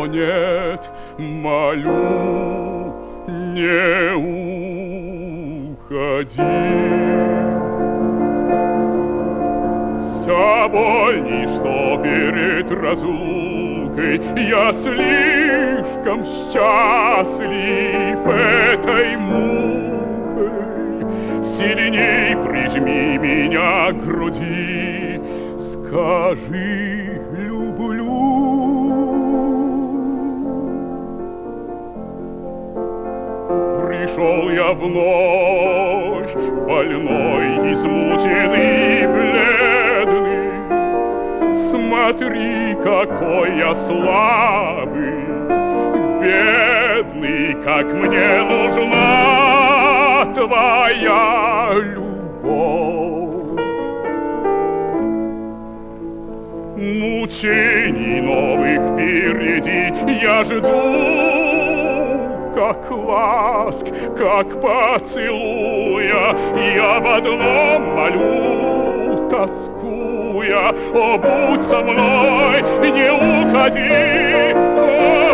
но нет, молю, не уходи. Вся боль ничто перед разлукой, я слишком счастлив этой мукой. Сильней прижми меня к груди, скажи «люблю». Пришел я в ночь, больной, измученный, бледный. Смотри, какой я слабый, бедный, как мне нужна твоя любовь. Мучений новых впереди я жду, как ласк, как поцелуя, я в одном молю, тоскуя: о, будь со мной, не уходи,